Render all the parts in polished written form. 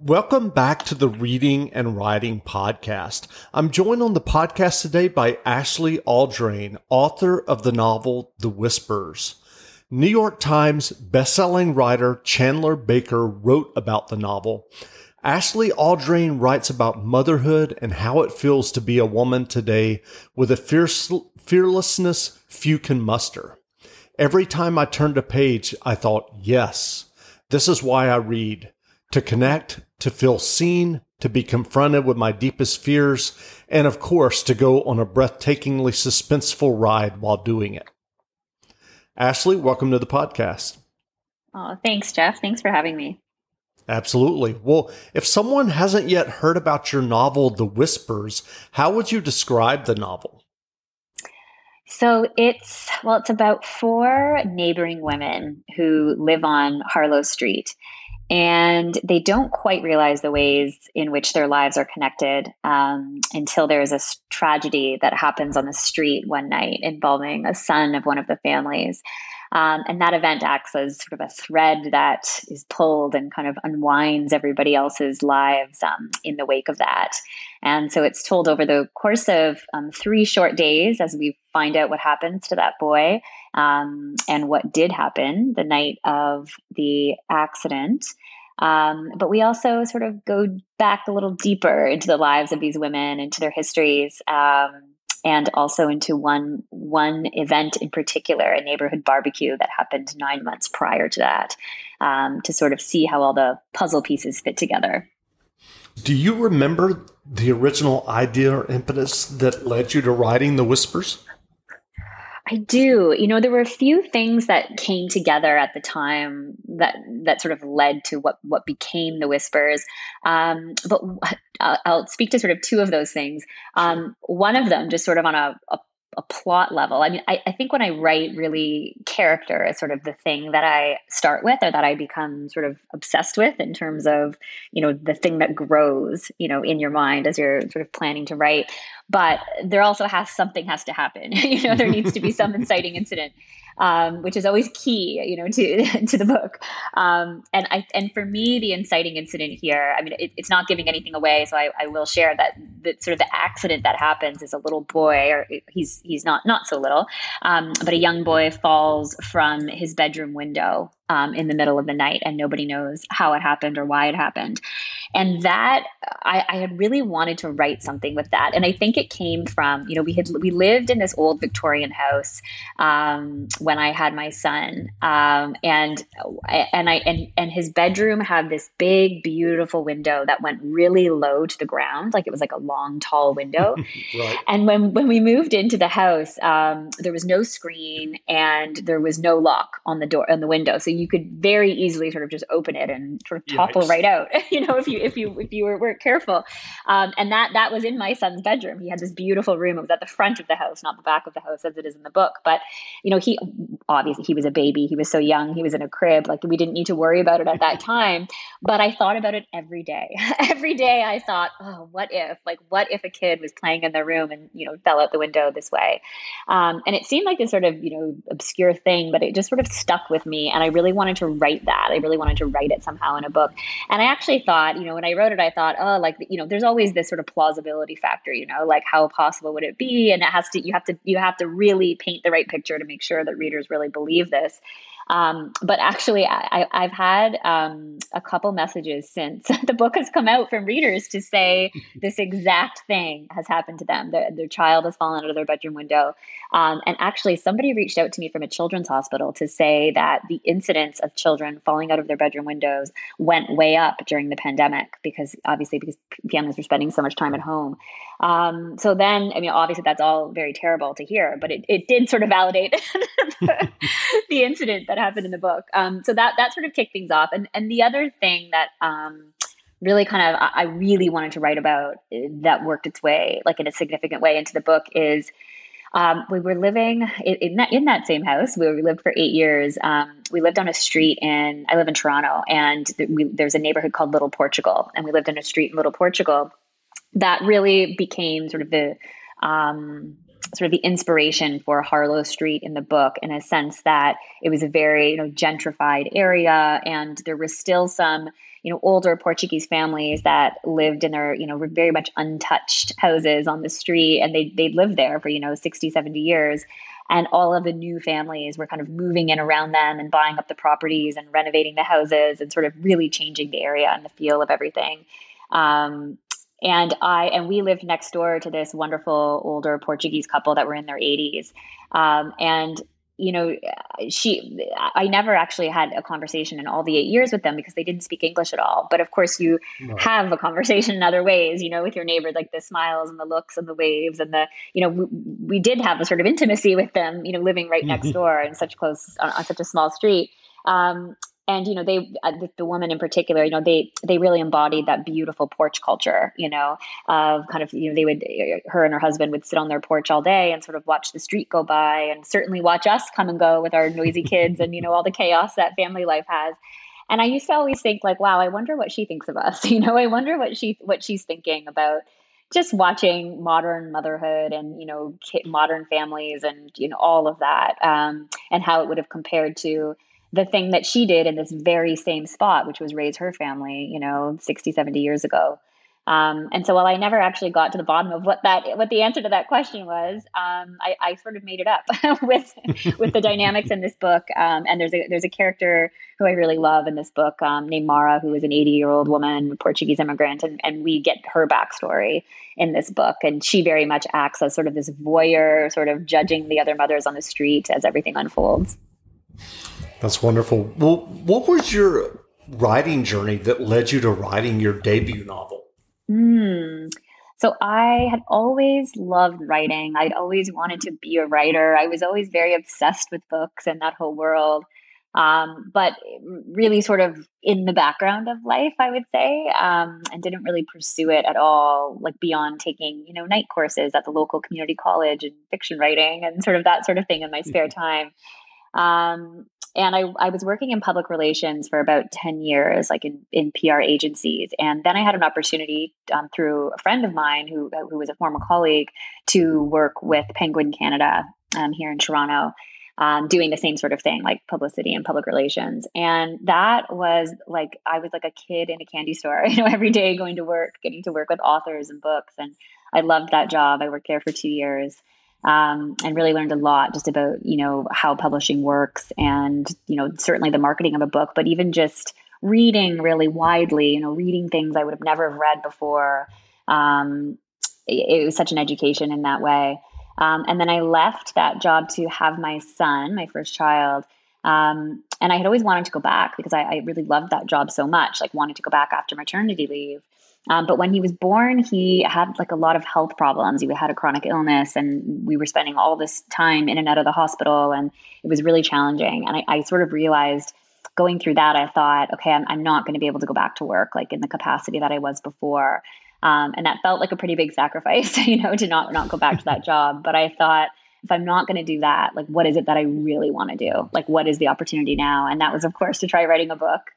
Welcome back to the Reading and Writing Podcast. I'm joined on the podcast today by Ashley Audrain, author of the novel The Whispers. New York Times bestselling writer Chandler Baker wrote about the novel. Ashley Audrain writes about motherhood and how it feels to be a woman today with a fearlessness few can muster. Every time I turned a page, I thought, yes, this is why I read. To connect, to feel seen, to be confronted with my deepest fears, and of course, to go on a breathtakingly suspenseful ride while doing it. Ashley, welcome to the podcast. Oh, thanks, Jeff. Thanks for having me. Absolutely. Well, if someone hasn't yet heard about your novel, The Whispers, how would you describe the novel? So it's about four neighboring women who live on Harlow Street. And they don't quite realize the ways in which their lives are connected until there is a tragedy that happens on the street one night involving a son of one of the families. And that event acts as sort of a thread that is pulled and kind of unwinds everybody else's lives in the wake of that. And so it's told over the course of 3 short days as we find out what happens to that boy and what did happen the night of the accident. But we also sort of go back a little deeper into the lives of these women, into their histories, and also into one event in particular, a neighborhood barbecue that happened 9 months prior to that, to sort of see how all the puzzle pieces fit together. Do you remember the original idea or impetus that led you to writing The Whispers? I do. There were a few things that came together at the time that sort of led to what became The Whispers. But I'll speak to sort of 2 of those things. One of them, just sort of on a plot level. I mean, I think when I write, really, character is sort of the thing that I start with, or that I become sort of obsessed with in terms of, the thing that grows, in your mind as you're sort of planning to write. But there also something has to happen. There needs to be some inciting incident, which is always key, to the book. And for me, the inciting incident here, I mean, it's not giving anything away, so I will share that sort of the accident that happens is a little boy, or he's not so little, but a young boy falls from his bedroom window in the middle of the night, and nobody knows how it happened or why it happened. And that I had really wanted to write something with that. And I think it came from, we lived in this old Victorian house when I had my son. And his bedroom had this big, beautiful window that went really low to the ground. Like it was like a long, tall window. Right. And when we moved into the house, there was no screen and there was no lock on the door, on the window. So you could very easily sort of just open it and sort of topple right out, if you weren't careful. And that was in my son's bedroom. He had this beautiful room. It was at the front of the house, not the back of the house as it is in the book. But, he obviously was a baby. He was so young. He was in a crib. Like, we didn't need to worry about it at that time. But I thought about it every day. Every day I thought, oh, what if a kid was playing in their room and, fell out the window this way? And it seemed like this sort of, obscure thing, but it just sort of stuck with me. And I really wanted to write that. I really wanted to write it somehow in a book. And I actually thought, when I wrote it, I thought, there's always this sort of plausibility factor, like how possible would it be? And you have to really paint the right picture to make sure that readers really believe this. But actually, I've had a couple messages since the book has come out from readers to say this exact thing has happened to them. Their child has fallen out of their bedroom window. And actually, somebody reached out to me from a children's hospital to say that the incidence of children falling out of their bedroom windows went way up during the pandemic because families were spending so much time at home. So then, I mean, obviously that's all very terrible to hear, but it did sort of validate the incident that happened in the book. So that sort of kicked things off. And the other thing that really kind of I really wanted to write about that worked its way, like in a significant way, into the book is we were living in that same house where we lived for 8 years. We lived on a street I live in Toronto, and there's a neighborhood called Little Portugal, and we lived in a street in Little Portugal that really became sort of the inspiration for Harlow Street in the book, in a sense that it was a very, gentrified area, and there was still some, older Portuguese families that lived in their, very much untouched houses on the street. And they'd lived there for, 60, 70 years. And all of the new families were kind of moving in around them and buying up the properties and renovating the houses and sort of really changing the area and the feel of everything. And we lived next door to this wonderful older Portuguese couple that were in their 80s. And I never actually had a conversation in all the 8 years with them because they didn't speak English at all. But of course you have a conversation in other ways, with your neighbor, like the smiles and the looks and the waves and we did have a sort of intimacy with them, living right next door in such close on such a small street. And, the woman in particular, they really embodied that beautiful porch culture, of kind of, her and her husband would sit on their porch all day and sort of watch the street go by and certainly watch us come and go with our noisy kids and, all the chaos that family life has. And I used to always think like, wow, I wonder what she thinks of us. I wonder what she's thinking about just watching modern motherhood and, modern families and, all of that, and how it would have compared to the thing that she did in this very same spot, which was raise her family, 60, 70 years ago. And so while I never actually got to the bottom of what the answer to that question was, I sort of made it up with the dynamics in this book. And there's a character who I really love in this book, named Mara, who is an 80-year-old woman, a Portuguese immigrant. And we get her backstory in this book. And she very much acts as sort of this voyeur, sort of judging the other mothers on the street as everything unfolds. That's wonderful. Well, what was your writing journey that led you to writing your debut novel? So I had always loved writing. I'd always wanted to be a writer. I was always very obsessed with books and that whole world. But really sort of in the background of life, I would say, and didn't really pursue it at all, like beyond taking, night courses at the local community college and fiction writing and sort of that sort of thing in my spare time. And I was working in public relations for about 10 years, like in PR agencies. And then I had an opportunity through a friend of mine who was a former colleague to work with Penguin Canada here in Toronto, doing the same sort of thing, like publicity and public relations. And that was like, I was like a kid in a candy store, every day going to work, getting to work with authors and books. And I loved that job. I worked there for 2 years. And really learned a lot just about, how publishing works and, certainly the marketing of a book, but even just reading really widely, reading things I would have never read before. It was such an education in that way. And then I left that job to have my son, my first child. And I had always wanted to go back because I really loved that job so much, like wanted to go back after maternity leave. But when he was born, he had like a lot of health problems. He had a chronic illness and we were spending all this time in and out of the hospital and it was really challenging. And I sort of realized going through that, I thought, okay, I'm not going to be able to go back to work like in the capacity that I was before. And that felt like a pretty big sacrifice, to not go back to that job. But I thought, if I'm not going to do that, like, what is it that I really want to do? Like, what is the opportunity now? And that was, of course, to try writing a book.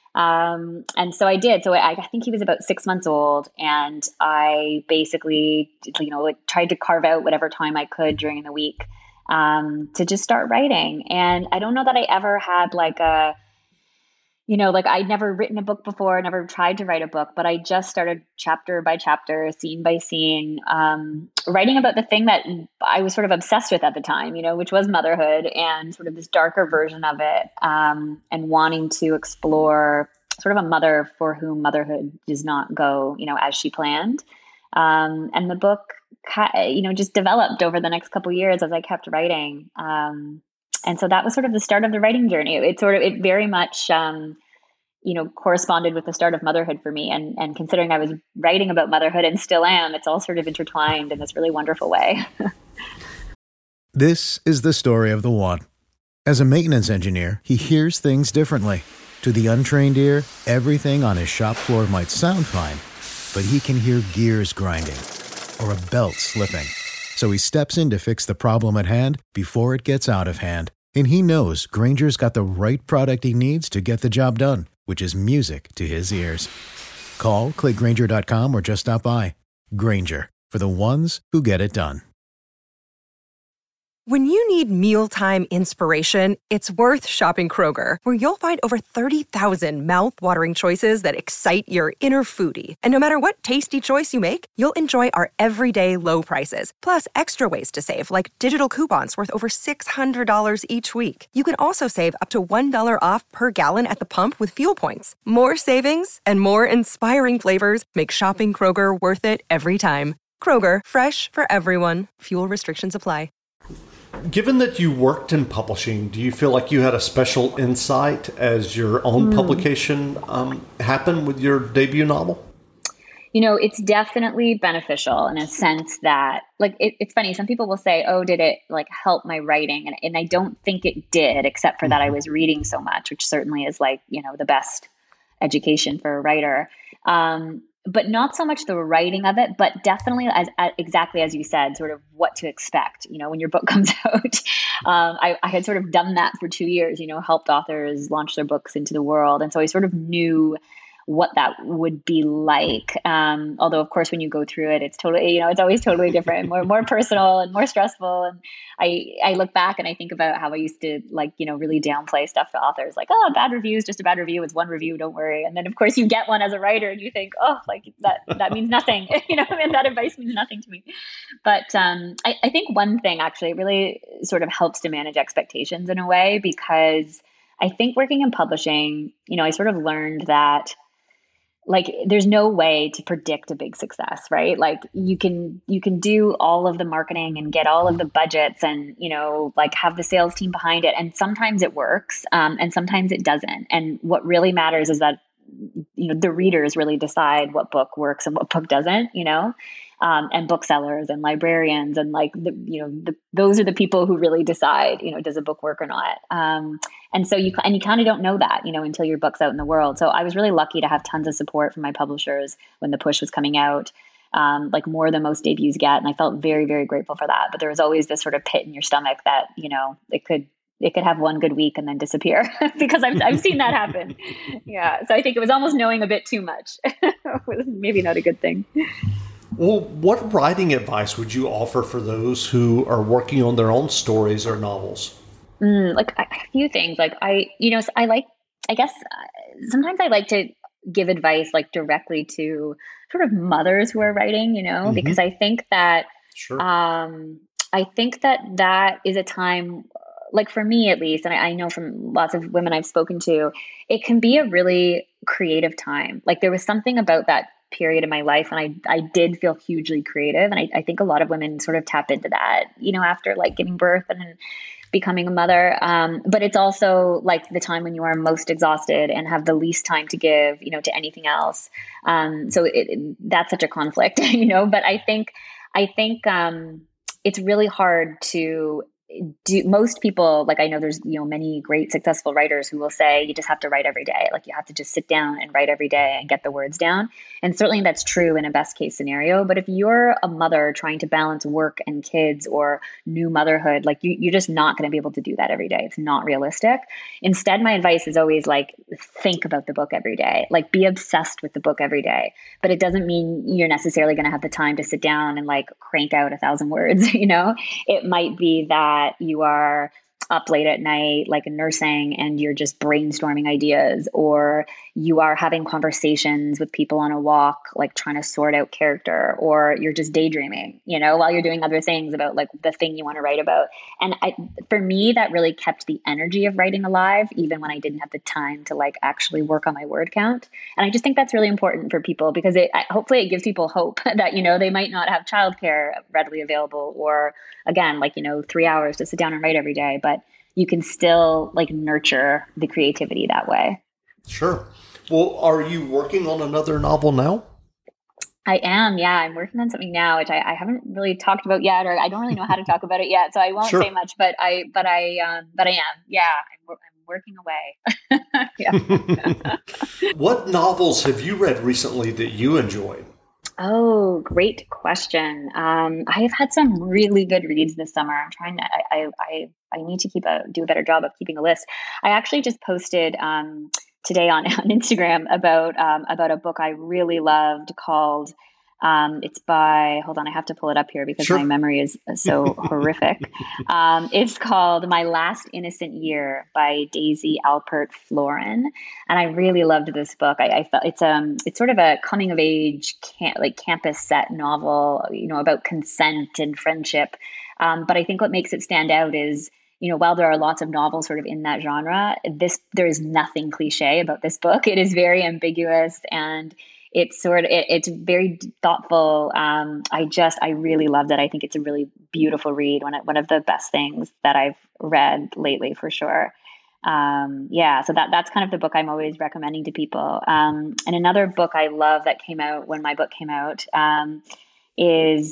And so I did. So I think he was about 6 months old and I basically, tried to carve out whatever time I could during the week, to just start writing. And I don't know that I ever had like I'd never written a book before, never tried to write a book, but I just started chapter by chapter, scene by scene, writing about the thing that I was sort of obsessed with at the time, which was motherhood and sort of this darker version of it, and wanting to explore sort of a mother for whom motherhood does not go, as she planned. And the book, just developed over the next couple of years as I kept writing. And so that was sort of the start of the writing journey. It very much, corresponded with the start of motherhood for me. And considering I was writing about motherhood and still am, it's all sort of intertwined in this really wonderful way. This is the story of the one. As a maintenance engineer, he hears things differently. To the untrained ear, everything on his shop floor might sound fine, but he can hear gears grinding or a belt slipping. So he steps in to fix the problem at hand before it gets out of hand. And he knows Grainger's got the right product he needs to get the job done, which is music to his ears. Call, click Grainger.com, or just stop by. Grainger, for the ones who get it done. When you need mealtime inspiration, it's worth shopping Kroger, where you'll find over 30,000 mouth-watering choices that excite your inner foodie. And no matter what tasty choice you make, you'll enjoy our everyday low prices, plus extra ways to save, like digital coupons worth over $600 each week. You can also save up to $1 off per gallon at the pump with fuel points. More savings and more inspiring flavors make shopping Kroger worth it every time. Kroger, fresh for everyone. Fuel restrictions apply. Given that you worked in publishing, do you feel like you had a special insight as your own publication happened with your debut novel? It's definitely beneficial in a sense that, it's funny. Some people will say, oh, did it help my writing? And I don't think it did, except for that I was reading so much, which certainly is the best education for a writer. But not so much the writing of it, but definitely exactly as you said, sort of what to expect, when your book comes out. I had sort of done that for 2 years, helped authors launch their books into the world. And so I sort of knew what that would be like. Although of course, when you go through it, it's totally, it's always totally different, more personal and more stressful. And I look back and I think about how I used to really downplay stuff to authors, like, oh, bad review is just a bad review. It's one review. Don't worry. And then of course you get one as a writer and you think, oh, that means nothing, and that advice means nothing to me. But I think one thing actually really sort of helps to manage expectations in a way, because I think working in publishing, I sort of learned that there's no way to predict a big success, right? You can do all of the marketing and get all of the budgets and, have the sales team behind it. And sometimes it works, and sometimes it doesn't. And what really matters is that, the readers really decide what book works and what book doesn't, and booksellers and librarians and those are the people who really decide, does a book work or not. And so you kind of don't know that, until your book's out in the world. So I was really lucky to have tons of support from my publishers when the push was coming out, more than most debuts get. And I felt very, very grateful for that. But there was always this sort of pit in your stomach that, it could have one good week and then disappear because I've seen that happen. Yeah. So I think it was almost knowing a bit too much. Maybe not a good thing. Well, what writing advice would you offer for those who are working on their own stories or novels? A few things. Sometimes I like to give advice directly to sort of mothers who are writing, because I think that, Sure. I think that is a time, for me at least, and I know from lots of women I've spoken to, it can be a really creative time. There was something about that period in my life and I did feel hugely creative. And I think a lot of women sort of tap into that, after giving birth and then becoming a mother. But it's also the time when you are most exhausted and have the least time to give, to anything else. So that's such a conflict, but I think it's really hard to do. Most people, I know there's, many great successful writers who will say you just have to write every day. You have to just sit down and write every day and get the words down. And certainly that's true in a best case scenario. But if you're a mother trying to balance work and kids or new motherhood, you're just not going to be able to do that every day. It's not realistic. Instead, my advice is always think about the book every day, be obsessed with the book every day. But it doesn't mean you're necessarily going to have the time to sit down and crank out 1,000 words. It might be that you are up late at night, nursing, and you're just brainstorming ideas, or you are having conversations with people on a walk, trying to sort out character, or you're just daydreaming, while you're doing other things about the thing you want to write about. And for me, that really kept the energy of writing alive, even when I didn't have the time to actually work on my word count. And I just think that's really important for people, because hopefully it gives people hope that, they might not have childcare readily available, or again, 3 hours to sit down and write every day, but you can still nurture the creativity that way. Sure. Well, are you working on another novel now? I am. Yeah. I'm working on something now, which I haven't really talked about yet, or I don't really know how to talk about it yet. So I won't say much, but I am. Yeah. I'm working away. Yeah. What novels have you read recently that you enjoyed? Oh, great question. I have had some really good reads this summer. I'm trying to, I need to do a better job of keeping a list. I actually just posted today on Instagram about a book I really loved called It's by, hold on, I have to pull it up here because my memory is so horrific. It's called My Last Innocent Year by Daisy Alpert Florin. And I really loved this book. I felt it's sort of a coming of age, campus set novel, about consent and friendship. But I think what makes it stand out is, while there are lots of novels sort of in that genre, there is nothing cliche about this book. It is very ambiguous, and it's it's very thoughtful. I really loved it. I think it's a really beautiful read. One of the best things that I've read lately, for sure. So that's kind of the book I'm always recommending to people. And another book I love that came out when my book came out is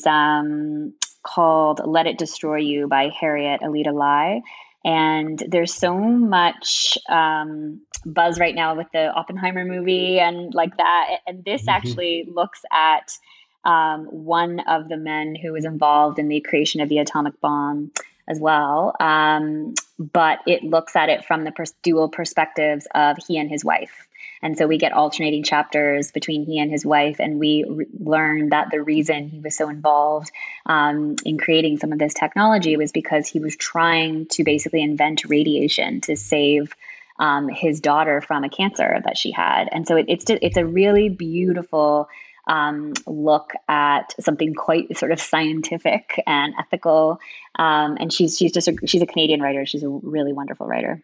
called Let It Destroy You by Harriet Alida Lai. And there's so much buzz right now with the Oppenheimer movie and like that. And this actually looks at one of the men who was involved in the creation of the atomic bomb as well. But it looks at it from the dual perspectives of he and his wife. And so we get alternating chapters between he and his wife, and we learn that the reason he was so involved in creating some of this technology was because he was trying to basically invent radiation to save his daughter from a cancer that she had. And so it's a really beautiful look at something quite sort of scientific and ethical. And she's a Canadian writer. She's a really wonderful writer.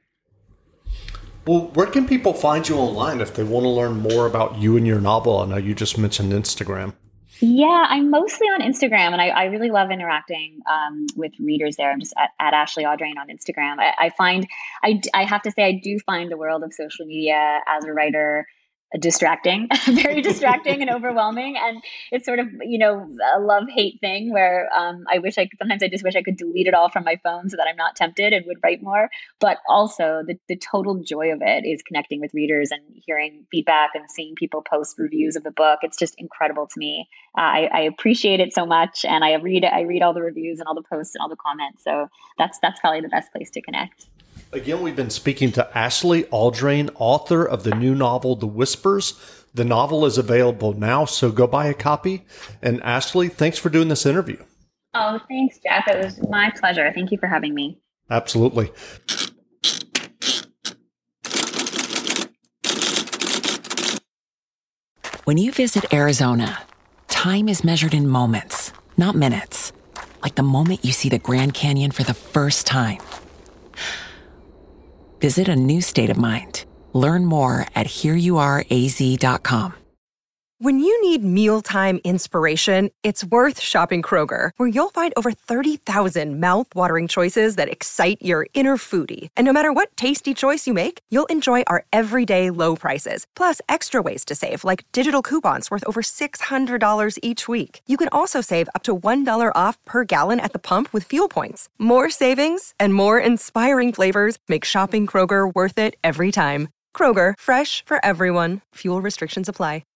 Well, where can people find you online if they want to learn more about you and your novel? I know you just mentioned Instagram. Yeah, I'm mostly on Instagram, and I really love interacting with readers there. I'm just at Ashley Audrain on Instagram. I have to say, I do find the world of social media as a writer distracting, very distracting and overwhelming. And it's sort of, a love-hate thing where sometimes I just wish I could delete it all from my phone so that I'm not tempted and would write more. But also the total joy of it is connecting with readers and hearing feedback and seeing people post reviews of the book. It's just incredible to me. I appreciate it so much. And I read all the reviews and all the posts and all the comments. So that's probably the best place to connect. Again, we've been speaking to Ashley Audrain, author of the new novel, The Whispers. The novel is available now, so go buy a copy. And Ashley, thanks for doing this interview. Oh, thanks, Jeff. It was my pleasure. Thank you for having me. Absolutely. When you visit Arizona, time is measured in moments, not minutes. Like the moment you see the Grand Canyon for the first time. Visit a new state of mind. Learn more at hereyouareaz.com. When you need mealtime inspiration, it's worth shopping Kroger, where you'll find over 30,000 mouth-watering choices that excite your inner foodie. And no matter what tasty choice you make, you'll enjoy our everyday low prices, plus extra ways to save, like digital coupons worth over $600 each week. You can also save up to $1 off per gallon at the pump with fuel points. More savings and more inspiring flavors make shopping Kroger worth it every time. Kroger, fresh for everyone. Fuel restrictions apply.